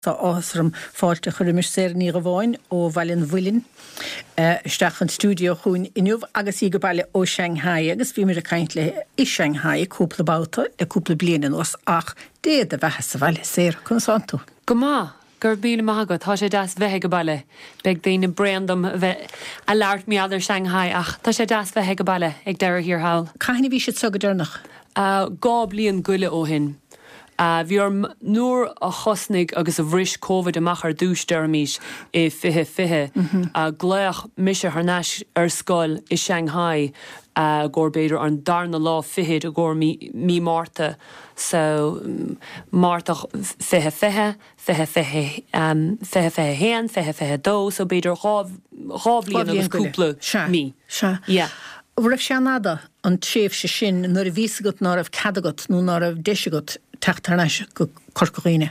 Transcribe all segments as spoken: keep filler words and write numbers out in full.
Tá áthram fáilte chuirimis sé ní go bháin ó bhailinn bhuilinn isteach an stúdio chuin inniuh agus í go bailile ó Shanghai agus bhí mar a caint le i Shanghai cúpla báta le cúpla blianan os ach déad a bheithe sa bhaile sér chun santu. Go má gur bína maigad tá sé das bheithe go bailile beag daoine brandam bheith a leart mi adidir Shanghai ach tá sé das bheithe go bailile ag deir hir hail. Caithna bhí siad sogad dearnach? Gá bliain guile ó hin. Uh, Bhí ar nuair a chosnig agus a bhris COVID amach ar dúis dermís i fihe fihe mm-hmm. a gléach mise harnáis ar scoil i Shanghai uh, gur beidir an darna lá fihead a gur mí, mí Marta so um, Marta fihe fihe fihe fihe um, fihe fihe hen fihe fihe dó so beidir rábhlíon agus cúpla mí. Yeah. Bhfuil seanada an tréimh se sin nuair a bhísagat ná a cadagat nó ná a deisigat teachtarnáis go corcoíine?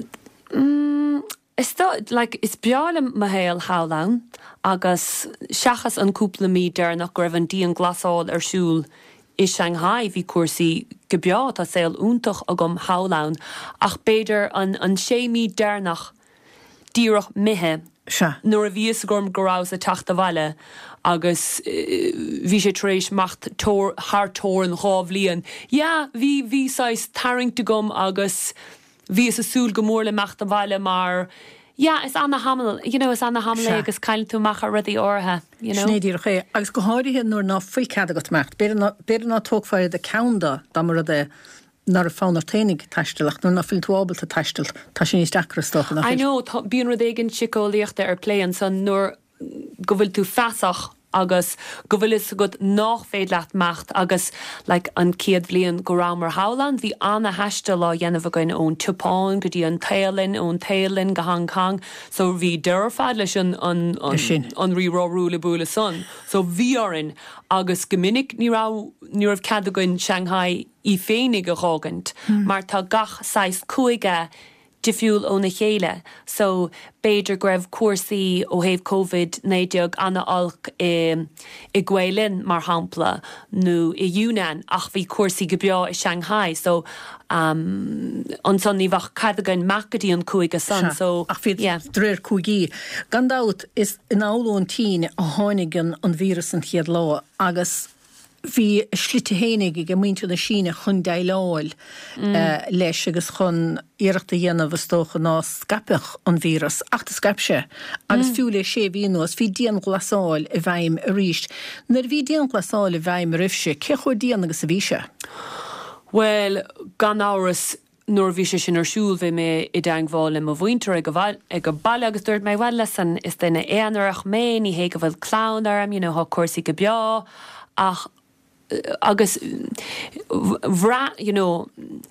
Mm, is that, like, is beála ma héal hálan agus seachas an cúpla mí dearnach go raibh an díon glasáil ar siúl i Shanghai bhí cuasaí go beá a saoil úntach a gom hálan ach beidir an, an sé mí dearnach díreach mithe nuair a bhíos gom gorás a teachta bhaile agus bhí sé trééis macht thar tóir an rábhlíon. Ja, bhí bhí sais taringta gom agus bhí is a súl go mór le macht a bhaile mar ja, is anna hamil, you know, is anna hamil agus cailn tú macha rudí ortha, you know. Snéidir ché, agus go háirithe nuair ná faoi cadagat mecht, beidir ná tógfáir de canda dá mar a de nar a fánar ténig taistelach, nuair ná fil túábal a taistel, tá sin is decrastoch. I know, bíon rud éigen sicóíochta ar pléan san nuair go bhfuil tú feasach agus go bhfuil is go nach féad leat macht agus like, an ciad bblion go ramar hálan hí anna heiste lá dhéanamh goin ón Tupáin go dtí an tailin ón tailin go Hong Kong so bhí deirfad leis an an an rirá rúla búla son so bhí orin agus gomininic ní rá ní raibh cad goin Shanghai í féinnig go rágant hmm. mar tá gach sais cuaige difiúil ó na chéile. So, beidir greibh cuasaí ó héobh COVID néideag anna alc i, i Gwaelin mar hampla nó i Yunnan ach bhí cuasaí go beá i Shanghai. So, um, an son ní bhach cadagan macadí an cuaige san. So, ach fiad yeah. Dréir cuaigí. Gandát is in áulón tíine a háinigan an vírus an chiad lá agus hí slite hénig go muinte na síne chun dailáil mm. uh, leis agus chun iireachta dhéanamh tócha ná scapach an vírus ach tá scapse agus mm. fiúla sé bhíúas hí díon glasáil i bhaim a ríist. Nar bhí díon glasáil i bhaim a rifse, ce chuir díon agus a bhíse? Well, gan áras nuair bhí sé sin ar siúil bhí mé i dangháil im a bhaintear ag go bailile agus dúirt mé bhfuil lesan is duine éanarach mé ní hé go bhfuil clánarm, you know, há cuasaí go beá ach agus bhra, you know,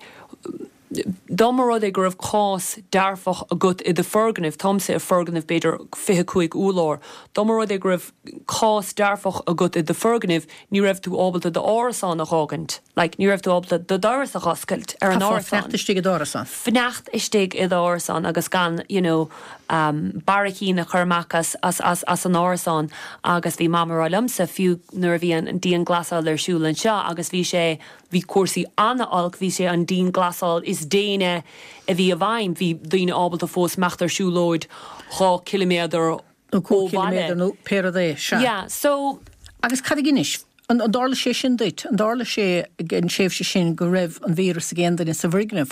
Dámarad ag raibh cás dearfach a gut i de ferganibh, tomsa a ferganibh beidir fiche cuaig úlár. Dámarad ag raibh cás dearfach a gut i de ferganibh, ní raibh tú ábalta de árasán a chágant. Like, ní raibh tú ábalta de dáras a chascailt ar an árasán. Fnecht istig i dárasán. Fnecht istig i dárasán agus gan, you know, um, baracín a churmachas as, as, as an árasán agus bhí mamar alamsa fiú nuair bhí an díon glasáil ar siúlan seo agus bhí sé bhí cuasaí anna alc bhí sé an díon glasáil is déine a bhí a bhaim bhí daoine ábalta fós meachtar siúlóid há kiloméadar ó kiloméadar nó péradé se. Yeah, so agus cad ginis an dála sé sin duit, an dála sé gin séh sé sin go raibh an vírus a géan in sa bhrignamh.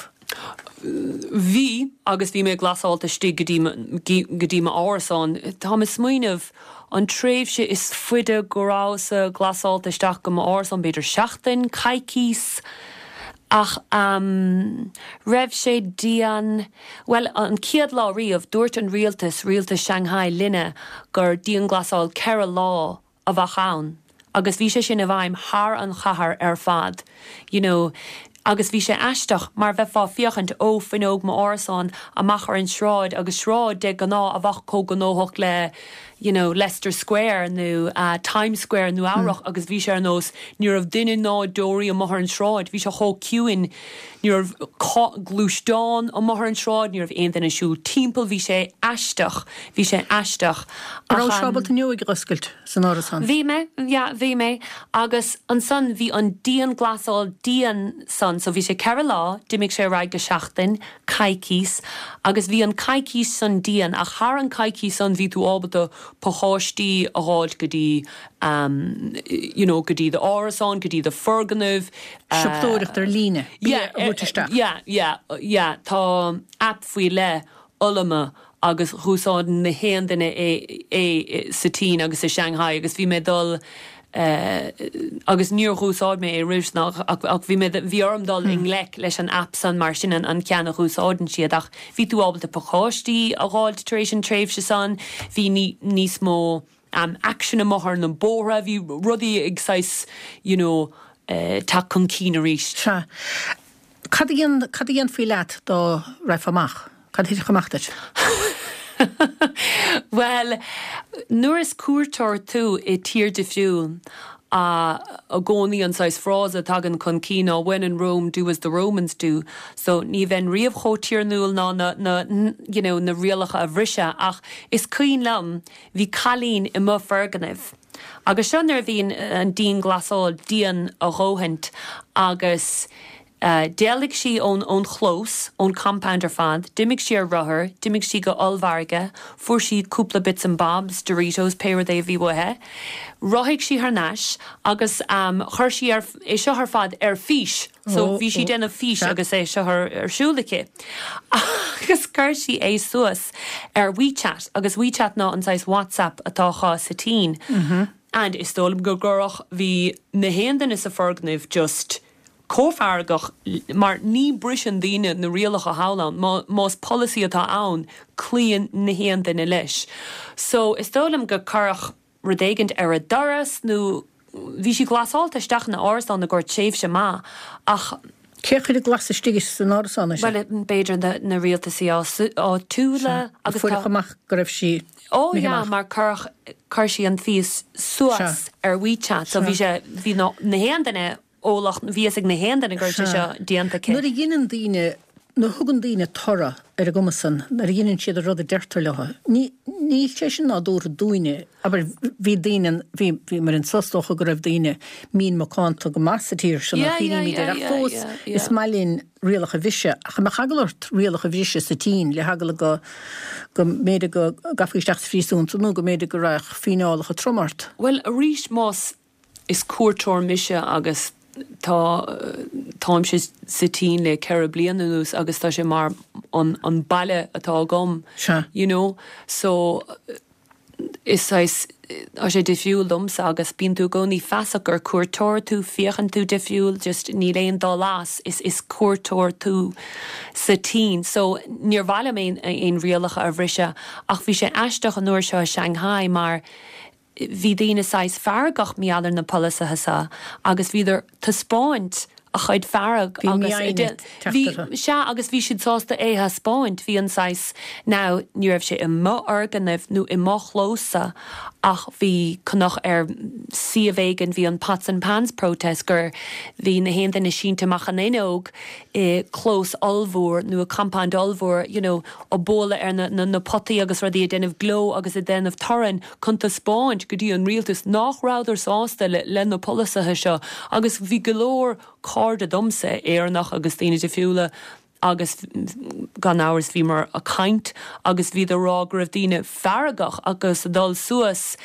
Bhí agus bhí mé glasáilta stig godíma árasán. Tá is smuoineh an tréimh sé is fuide gorása glasáilta isteach go árasán beidir seachtain, caicís ach um, raibh sé dían, well, an ciad lá riamh dúirt an rialtas, rialtas Shanghai linne gur díon glasáil ceithre lá a bhachán. Agus bhí sé sin a bhaim thar an chathair ar fad. You know, agus bhí sé eisteach mar bheith fá fiochant ó finóg má árasán a machar an sráid agus sráid de go ná a bhach có go nóthach le, you know, Leicester Square nó uh, Times Square nó áireach mm. agus bhí sé ar nós ní raibh duine ná dóirí a machar an sráid, bhí sé cho ciúin ní raibh glúisteán a machar an sráid, ní raibh aon duine siúil timpeall bhí sé eisteach, bhí sé eisteach. Ará srábalta nua ag roscailt san árasán? Bhí me, ja, bhí me, agus an son bhí an díon glasáil díon san son, so bhí sé ceir lá, dimig sé raig go seachtain, caicís, agus bhí an caicís san dían, ach thar an caicís san bhí tú ábata pochóistí a ráid go dtí, um, you know, go dtí the árasán, go dtí the ferganmh. Sioptóireacht ar líne. Yeah, yeah, yeah, yeah, tá app faoi le ulama agus chúsáin na héandaine é é sa tí agus sa Shanghai agus bhí mé dul Uh, agus níor chúsáid mé é riúsnach ach, ach bhí mé bhí ormdal in lec leis an app san mar sin an, an ceanna chúsáidan siad ach bhí tú ábalta pocháistí a gháil taréis an tréimh se san bhí ní, níos mó um, action a mohar na bóra bhí rudí ag sais, you know, uh, tá chun cín a ríist. Se. Cad íon faoi leat dó raibh amach? Cad hiad chamachtat? Well, nuair is cuairtear tú i tír de fiúil a a gcónaí an sais frása tagan chun cíná when in Rome do as the Romans do. So ní bhein riamh chótíir núil ná na, na, you know, na rialacha a bhrise ach is cuoin lam hí chalín i mo ferganibh. Agus sean ar bhíon an dín glasáil dían a róhaint agus Uh, Déalaigh sí ón ón chlós, ón compound ar fad, dimig sí ar ruthair, dimig sí go olmharga, fuair sí cúpla bits and bobs, Doritos, péir é bhí wathe, rothaigh sí ar náis, agus um, chuir sí ar, é seo ar fad ar fís, so bhí sí denna fís agus é seo ar, ar siúlacha. Agus chuir sí é suas ar WeChat, agus WeChat ná an sais WhatsApp atá chá sa tí. Mm-hmm. And is tólam go gorach bhí na héandaine sa fergnamh just cófargach mar ní brisin daine na rialacha hálan más policy atá ann clíonn na héandaine leis. So is tólam go carach rudéigent ar a doras nó bhí sí glasáilta isteach na árasán na gur tséimh se má ach Ceir de glas stigis san árasán well in beidir na rialtaí á túla agus fuair chamach go raibh sí. Ó ja, mar carach car sí an fís suas ar WeChat, so bhí sé bhí na héandaine ólach vías ag na héandaine gur se seo díanta cé. Nuair a dhéanaan daoine nó thugann daoine torra ar a gomasan ar a dhéanann siad a rud a deirtar letha. Ní ní sé sin ná dúr dúine, aber bhí daoine bhí mar an sostocha go raibh daoine mín macánta go massatíir sin a chuoine míad ar fós is mailín rialacha bhise a cha chagalirt rialacha bhise sa tín le hagala go go méide go gafaíisteach frísúnta nó go méide go raich fiálacha tromart. Well, a rís más is cuairteoir mise agus tá táim sé sa tí le ceir blian nús agus tá sé mar an, an baile atá gom, sure. You know, so is a sé defiúil domsa agus bíon tú go ní feasach gur cuairteoir tú fiochan tú defiúil just ní léon dá lás is is cuairteoir tú sa tí. So níor bhaile mé ein rialacha a bhrise ach bhí sé eisteach an nuair seo a Shanghai mar hí daoine sais feargach meallar na polisathe sa agus bhíidir tá spáint a chuid fearag agus se agus bhí siad sásta éthe spáint hí an sais ná ní raibh sé i mo organibh nó i mo chlósa ach bhí connach ar siamhéigen bhí an Pots and Pans protest gur bhí na héantaine sínta machchan éóg i clós olmhór nó a compound olmhór, you know, ó bóla ar na, na, na potaí agus rudí a déanamh gló agus a déanamh toran chunta spáint go dtí an rialtas nachráidir sásta le, le na polisathe seo agus bhí golóir cárda domsa éarnach agus daoine de fiúla agus gan áras bhí mar a caint agus bhí a rá go raibh daoine feargach agus dul suas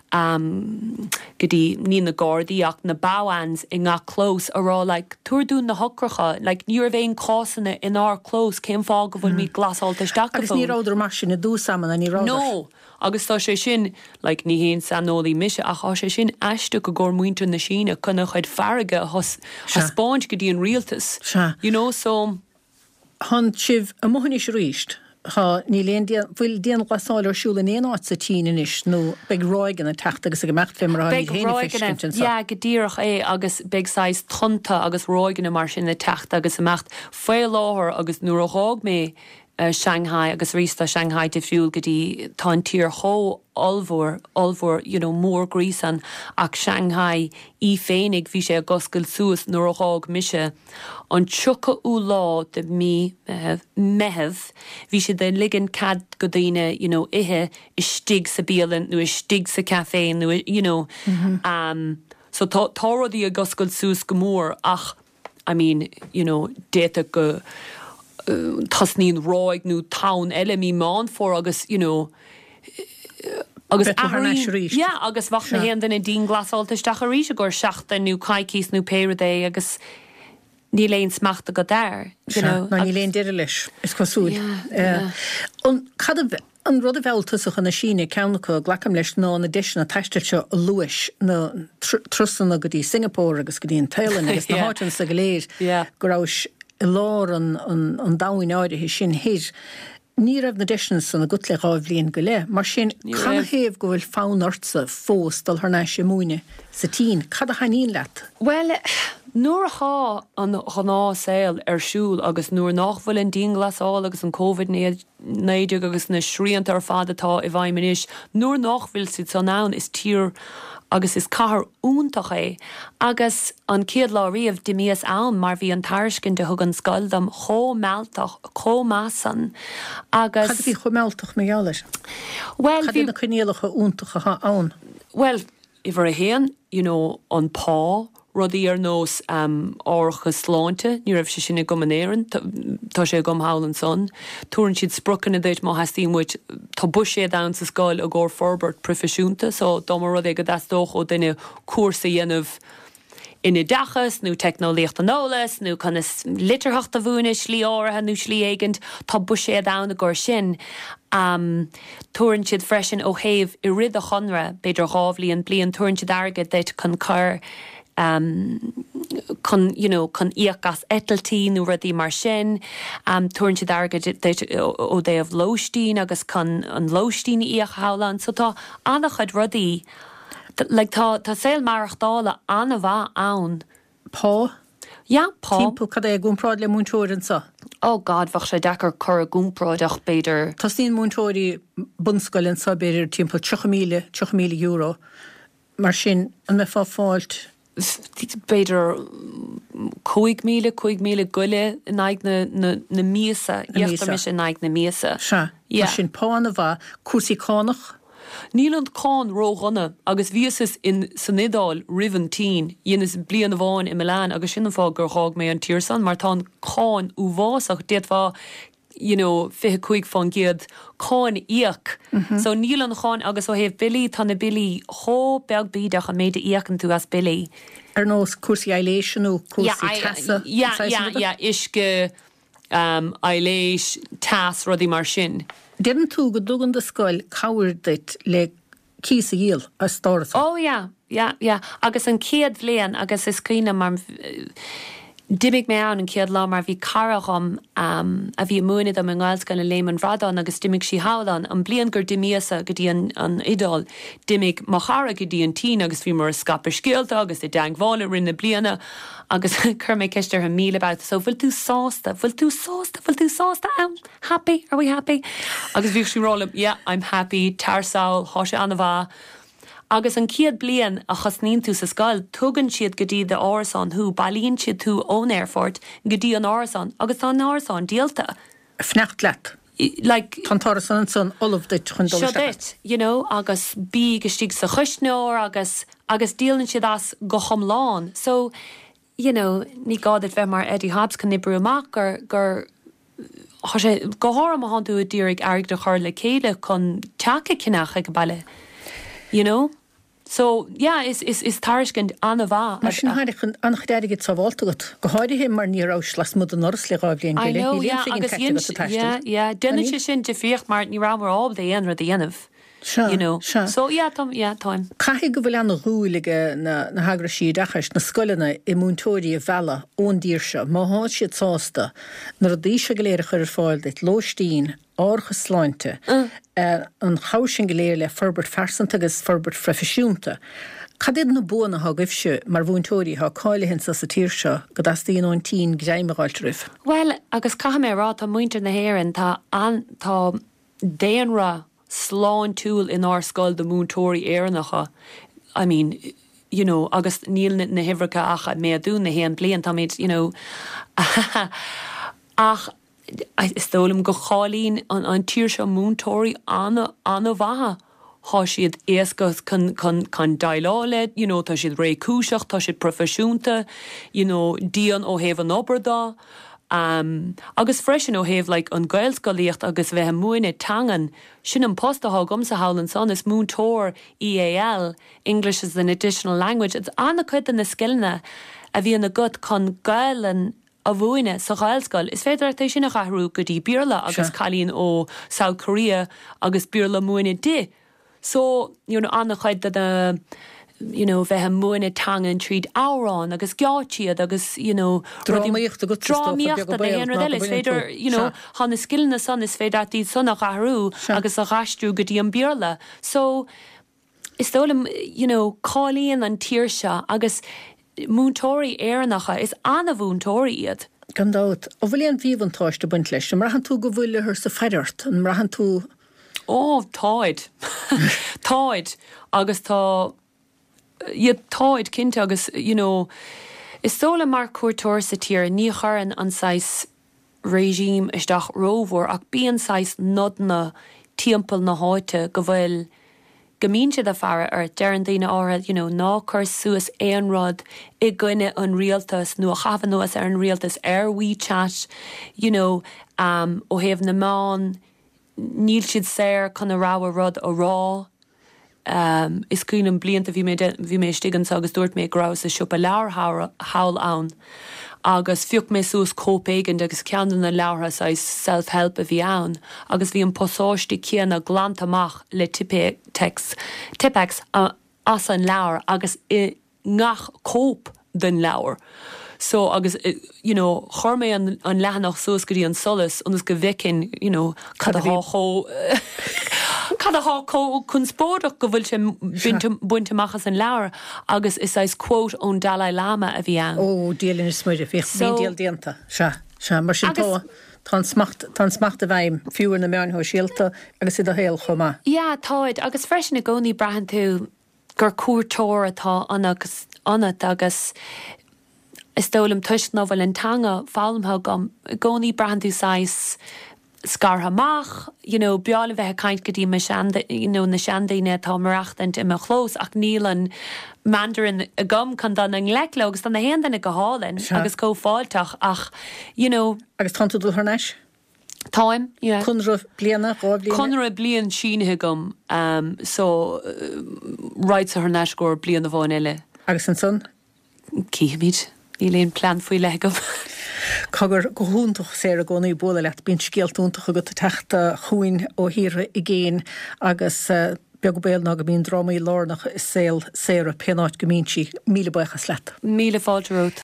um, go dtí ní na Gardaí ach na báhans i ngá clós a rá like, tuairún na hocracha like, níor bhéon cásanna in ár clós céim fá go bhfuil mí glasáilta isteach agus ní ráidir mar sin na dú saman a ní ráidir. No, agus tá sé sin like, ní héon sanolaí mise ach á sé sin eiste go gur muintear na síne chuna chuid farige a spáint go dtí an rialtas. You know, so Han sibh a mohanní sé ríist. Ha ní léon bhfuil déan glasáil ar siúla éon áit sa tíine is nó beag roigan a techt agus a go mecht fé mar beag roigan ja go dtíirech é agus beag sais tonta agus roigan mar sin na techt agus a mecht fé láthir agus nuair a hág mé Uh, Shanghai agus rísta Shanghai de fiúil go dtí tá an tír thó olmhór olmhór, you know, mór grísan ach Shanghai í féinnig bhí sé a goscail suas nuair a hág mise an tucha ú lá de mí meheh bhí sé de ligan cad go dtíine, you know, ihe is stig sa bíalan nó is stig sa caféin nó, you know, mm-hmm. um, so tá tá rudí a goscail suas go mór ach I mean, you know, déta go uh, tasnín roig nú town eile mí máin for agus, you know, agus yeah, agus bhacht na héan den dín glasáiltaisteach a ríise gur seachta nú caicís nú péradé agus ní léon smachta go dáir. Na ní léon deire leis, is cosúil. An cad an rud a bhheiltasach na síne ceannacha ghlacham leis ná na deisna taisteilse a luis na trusanna go dtí Singapore agus go dtíon Thailand agus na háitin sa go léir go rás i lár an dáin áirithe sin hir. Ní raibh na deisna sanna gut le ráibh líon go le, mar sin cad go bhfuil fánartsa fós dal thar náis sé múine sa tín, cad a chaíon leat? Well, nuair a há an chaná saoil ar siúil agus nuair nachfuil an dín glasáil agus an COVID nineteen agus na sríanta ar fadatá i bhaiminis, nuair nachfuil siad san nán is tír agus is cahar úntach é, agus an céad lá riamh dimíos ann mar bhí an taircin de thug an scaldam cho mealtach, cho másan, agus... Cad bhí cho mealtach mé ealis? Well, Cad na chunéalacha úntacha ann? Well, if ar a héan, you know, an pá, rudí ar nós um, áircha sláinte, ní raibh sé sinna go manéireann, tá sé gom hálan son. Túrann siad sprucan a dhéit má hastín muid tá buis sé dain sa scoil a ggóir forbert profisiúnta, so dá mar rud é go dastóch ó duine cuasa dhéanamh ina dachas, nó technolíocht an ólas, nó chuna litarthachta bhúna slí áirithe nó slí éigent, tá buis sé dain a ggóir sin. Um, túrann siad freisin ó thaobh i rid a chunra, beidir ghábhlíon blion túrann siad airgad déit chun chur um con you know con íochas etaltí nó rudí mar sin um túrann siad airgad ó déobh lóistín agus con an lóistín íoch hálan, so tá annach chud rudí like tá tá saoil marachtála anna bha ann. Pá? Ja, pá. Timppel cad é gúnpráid le múntóirin sa? Oh God, bhach sé dechar chur a gúnpráideach beidir. Tá sín múntóirí bunscoilinn sa beidir timppel two million euro, mar sin an me fá fáilt beidir cúig míle, cúig míle guile in aig na, na, na míasa, íochtar mis in aig na míasa. Se, mar sin pána bha cuasí cánach? Níl an cán róghana, agus bhíosis in Sanidal Riventín, dhéanas blian bháin i Milan, agus sin fá gur chág mé an tíirsan, mar tá cán ú bhásach déad bhá, you know, fiche cuig fan giad cán íoch. Mm-hmm. So níl an cán agus ó héh Billy tá na Billy hó beag bídach a méid íochan tú as Billy. Ar nós cuasí eiléisianú, cuasí tasa? Ja, ja, ja, isce um, eiléis tas rudí mar sin. Dean tú go dugan de scoil cabhair deit le cís a gíal a stáras? Oh, ja, ja, ja. Agus an céad bhléan agus is cína mar... Dimig mé an an céad lá mar bhí caracham um, a bhí múinad am an gáilscoil na léman radán agus dimig sí hálan an blian gur dimíasa go dtí an, an idol dimig má chara go dtí an tí agus bhí mar a scapar scéalta agus i dang bhála rinne bliana agus chur mé ceistir an míle about, so bhfuil tú sásta, bhfuil tú sásta, bhfuil tú sásta, I'm happy, are we happy? Agus bhí sí rálam, yeah, I'm happy, tarsáil, há sé anna bha. Agus an ciad blian a chasnín tú sa scoil, tugann siad go dtí de árasán thu, bailíonn siad tú ón airfort go dtí an árasán, agus tá an árasán díalta. Fnecht leat. Like, Tá tarasán an son olah dit chun dul dit, you know, agus bí go stíg sa chusneóir agus agus díalann siad as go chomláin. So, you know, ní gád bheith mar Eddie Hobbs can nibrú amach gur gur há sé go háram a hanú a dtírig airg de chuir le céile chun teacha cinach ag baile. You know? So, yeah, is is is tarishkend anna va. Mar sin haide chun anchdeirigid sa bháltagat. Go háide hé mar ní rás las mud an oras le gáibhlíon I know, yeah, agus yeah, yeah, denna sé sin de fiocht mar ní ramar áb de enra de enf. You know. So, yeah, tom, yeah, time. Caithí go bhfuil anna rúige na na hagra siad achas na scoilena i múntóirí a bhela ón díirse, má háid siad sásta, nar a dí se go léir chuir fáil dit lóistín árcha sláinte, uh. uh, an chásin go léir le forbert farsanta agus forbert profisiúnta. Cadid na buna ha gifse mar bhúntóirí ha cáilihinn sa sa tíirse go das tíon ón tín greimeáilt rih? Well, agus caha mé rá tá muintir na héireann tá an tá déanra sláin túil in our scoil de múntóirí éarnacha. I mean, you know, agus níl na hifracha acha mé a dún na héan blian tá méid, you know, ach is tólam go chálín an, an tíir se múntóirí anna, anna bhaha há siad éascas chun dailá you know, tá siad ré cúiseach, tá siad profisiúnta, you know, díon ó héh an obair dá. Um, agus freisin ó héh like, an gailscoíocht agus bheith muoine tangan, sin an postaá gom sa hálan son is múntóir E A L, English as an additional language. It's anna chuid an na skillne a bhí na gut chun gailan a bhuaine sa gailscoil. Is féidir éis sin nach ahrú go dtí bíorla agus chalíonn ó South Korea agus bíorla muoine di. So, you know, anna chuid the you know, bheith muoine tangan tríd árán agus geátíad agus, you know, Drámaíocht a go Drámaíocht a dhéanra deile is féidir, you know, hána skillna son is féidir tí sonna ahrú agus a rastrú go dtí an bíorla. So, is tólam, you know, cálíonn an tíirse agus múntóirí éarnacha is anna bhúntóirí iad. Gandát, ó bhfuil an bhíomhantáiste buint leis, mar han tú go bhfuil ar sa feidirt, an mar han tú... Ó, táid. Táid. Agus tá... Iad táid cinnte agus, you know, is tóla mar cuairtóir sa tír ní charan an sais régime isteach rómhór ach bíon sais nodna timpeall na háite go bhfuil gomínte de fearra ar dearan daoine ára, you know, ná chur suas éonrad i gcuine an rialtas nó a chafa nuas ar an rialtas ar WeChat, you know, um, ó héamh na mán níl siad séir chun a ráha rud ó rá. Um, is cuiin an blianta bhí mé stigan agus dúirt mé grás a siúpa leabhar hail ann agus fiúch mé sús cópéigean agus ceanan na leabhartha sa self-help a bhí ann agus bhí an posáistí céanna glantamach le tipex tipex as an leabhar agus i ngach cóp den leabhar. So agus, you know, chur mé an, an lehanach sús go dtí an solas agus go bhicin, you know, cad a há Cad a há chun spórdach go bhfuil sin buinteachchas an leabhar agus is sais quote ón Dalai Lama a bhí an. Ó, díalinn is muidir fich bhí díal díanta. Se, se, mar sin tó tá smacht a bhaim fiúr na meán ho síalta agus iad a héal chomá. Ja, táid, agus freisin na gcónaí brahan tú gur cuairtóir atá anagus anat agus is tólam tuist nó bhfuil an tanga fálamtha gom gcónaí brahan tú sais scarhamach, you know, beála bheith caint go dtí me seanda, you know, na seandaine tá marachtant i me chlós ach níl an mandarin a gom can dan an leclo agus dan na héanana go hálinn agus có fáilteach ach, you know... Agus tantu dul harneis? Táim, yeah. Cunra bliana, rá bliana? Cunra blian sínithe gom, um, so uh, right sa harneis gor blian a bháin eile. Agus an son? Cíhamid, ní léon plan faoi le gom. Cagur go húntaach sé a gcónaí bóla leat bín scialtúntaach a go teachta chuin ó híre i ggéin agus uh, beag béal ná go bíon drámaí lárnach is saoil séir a penáid go mín si míle buchas leat. Míle fáilte rót.